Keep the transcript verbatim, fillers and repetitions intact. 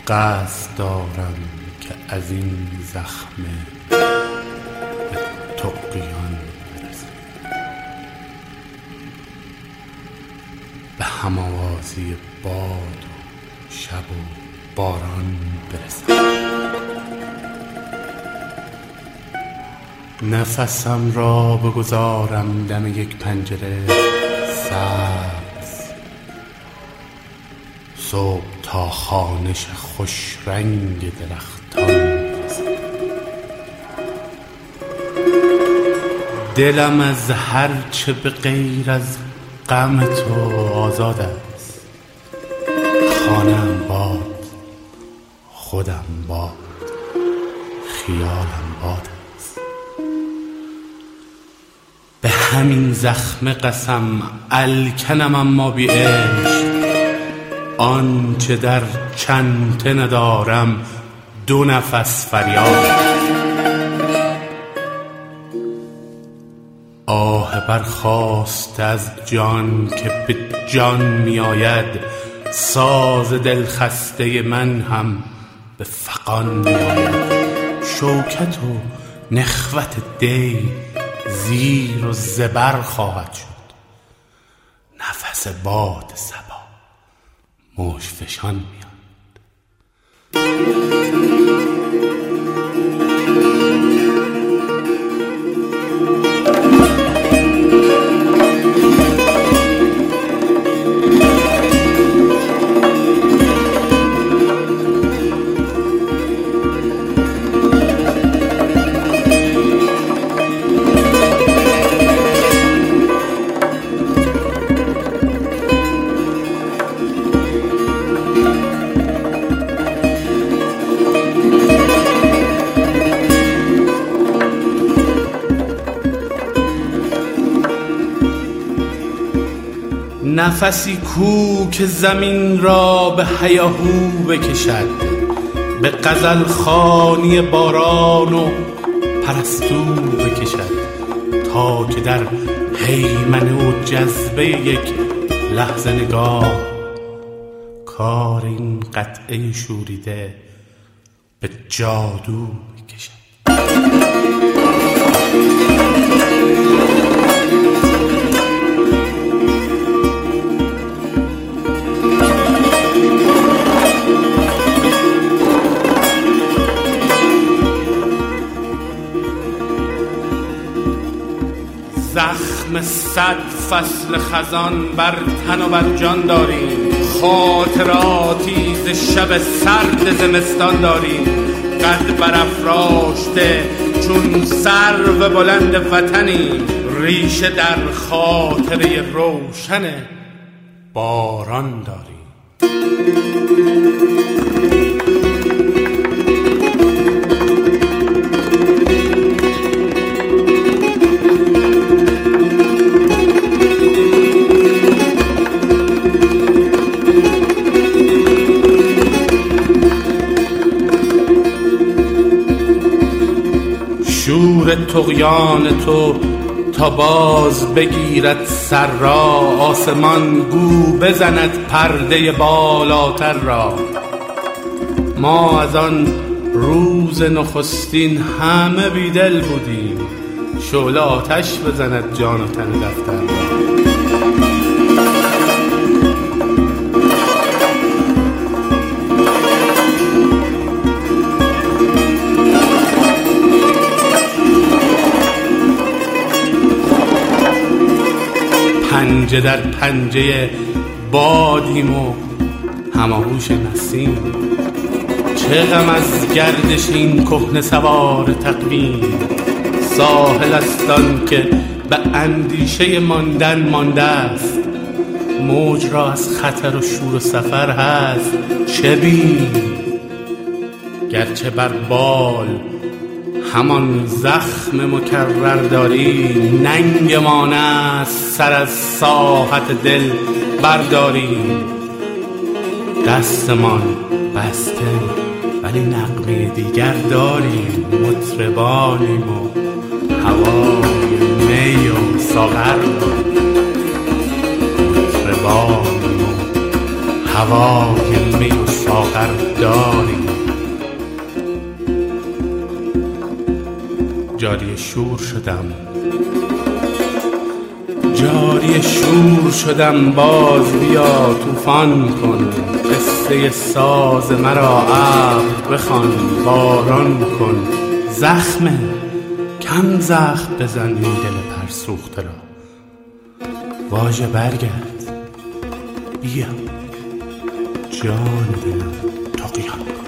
قصد دارم که از این زخمه به طغیان برسم، به هم‌آوازی باد و شب و باران برسم. نفسم را بگذارم دم یک پنجره سبز، صبح تا خوانش خوش رنگ درختان برسم. دلم از هر چه به غیر از غم تو آزاد است، خانه‌ام باد، خودم باد، خیالم باد است. به همین زخم قسم الکنم اما بی عشق، آنچه در چنته ندارم دو نفس فریاد. آه برخاست از جان که به جان می آید، ساز دلخسته من هم به فغان می آید. شوکت و نخوت دی زیر و زبر خواهد شد، نفس باد صبا موج فشان میاد. نفسی کو که زمین را به هیاهو بکشد، به غزل خوانی باران و پرستو بکشد، تا که در هیمنه و جذبه یک لحظه نگاه کار این قطعه شوریده به جادو بکشد. زخم صد فصل خزان بر تن و بر جان داریم، خاطراتی ز شب سرد زمستان داریم. قد برافراشته چون سرو بلند وطنیم، ریشه در خاطره روشن باران داریم. شور طغیان تو تا باز بگیرد سر را، آسمان گو بزند پرده بالاتر را. ما از آن روز نخستین همه بیدل بودیم، شعله آتش بزند جان و تن دفتر را. پنجه در پنجه بادیم و هماهوش نسیم، چه غم از گردش این کهنه سوار تقویم. ساحل است آن که به اندیشه ماندن مانده است، موج را از خطر و شور و سفر هست چه بیم. گرچه بر بال همان زخم مکرر داریم، ننگمان است سر از ساحت دل برداریم. دستمان بسته ولی نغمه دیگر داریم، مطربانیم و هوای می و ساغر داریم. مطربانیم و هوای می و ساغر داریم. جاری شور شدم جاری شور شدم باز بیا طوفان کن، قصه ساز مرا ابر بخوان باران کن. زخمه کم زخم بزن این دل پرسوخته را، واژه برگرد بیا جان دلم تا قیام.